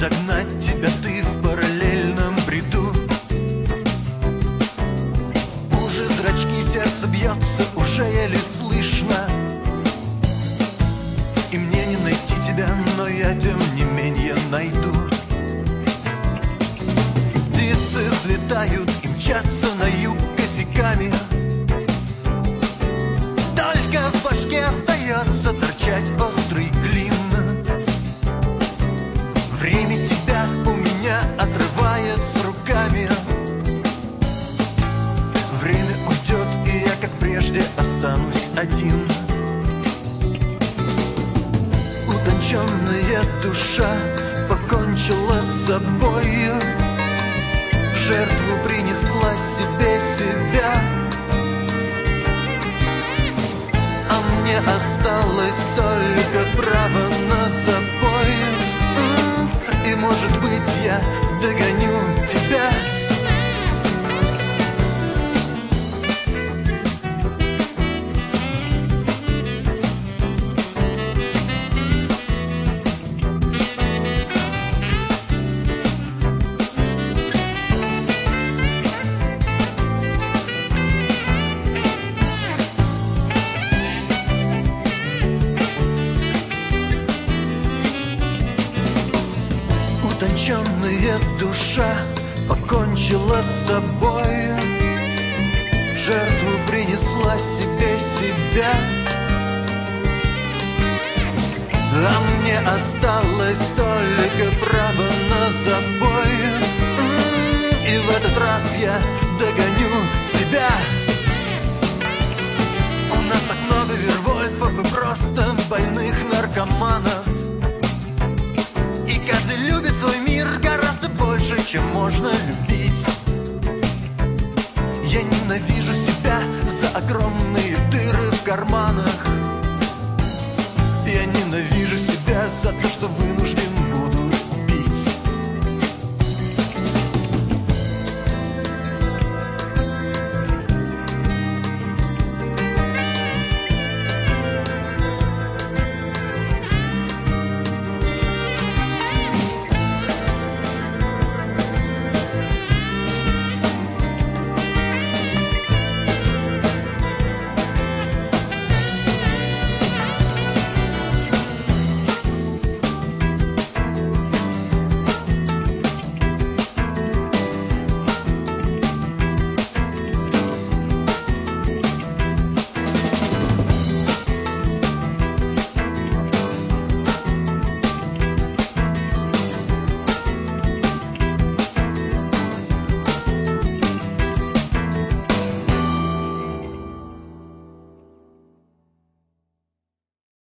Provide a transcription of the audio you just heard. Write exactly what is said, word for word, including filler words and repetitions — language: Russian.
догнать тебя, ты в параллельном бреду. Уже зрачки, сердце бьется, уже еле слышно. И мне не найти тебя, но я тем не менее найду. Птицы взлетают и мчатся на юг косяками. Только в башке остается торчать острый клин. Время тебя у меня отрывает с руками. Время уйдет, и я, как прежде, останусь один. Утонченная душа покончила с собой, в жертву принесла себе себя. А мне осталось только право на забой. И, может быть, я догоню тебя. Утонченная душа покончила с собой, в жертву принесла себе себя. А мне осталось только право на забой. И в этот раз я догоню тебя. У нас так много вервольфов и просто больных наркоманов. И каждый любит свой мир гораздо больше, чем можно любить. Я ненавижу себя за огромные дыры в карманах.